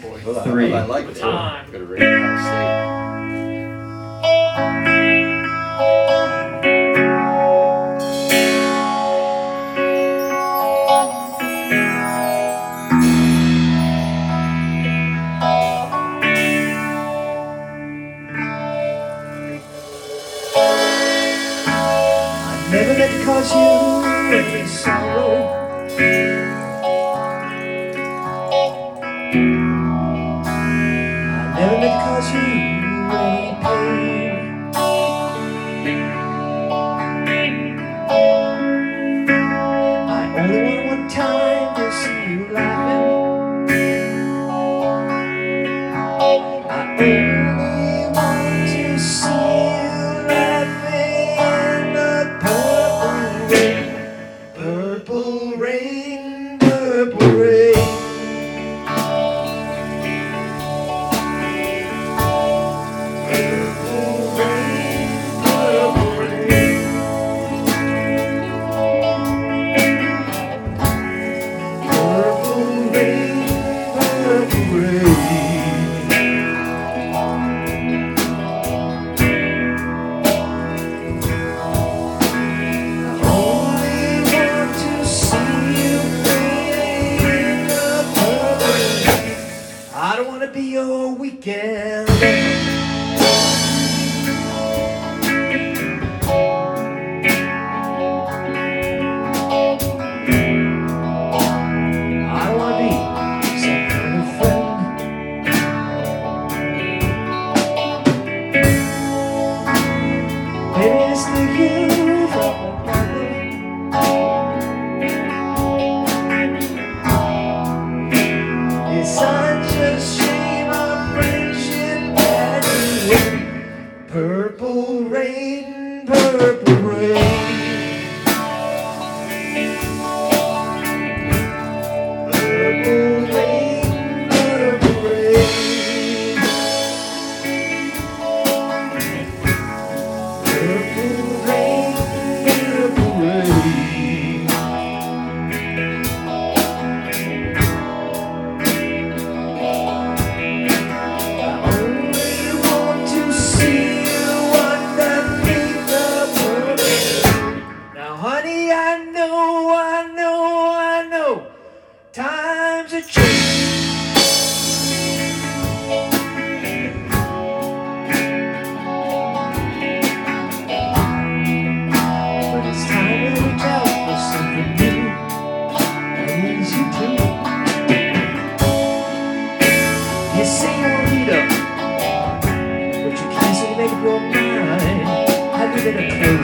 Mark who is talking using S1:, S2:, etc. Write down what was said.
S1: 3.
S2: I like
S3: Time.
S2: Go to Radio State.
S4: Never meant to cause you any sorrow. I never meant to cause you any pain. I only want one time to see you laughing. I only want to see you laughing in the purple rain, purple rain. I don't want to be your weekend. I don't want to be some kind of friend. Maybe it's the you from another. It's such a shame our friendship had to end. Purple rain, purple rain. Purple rain, purple rain. Purple rain, purple rain. I only want to see you underneath the purple. Now, honey, I know, times are changing. But it's time to reach out for something new. I need you to. You say you won't meet up, but you can't seem to make up your mind. Have you been a close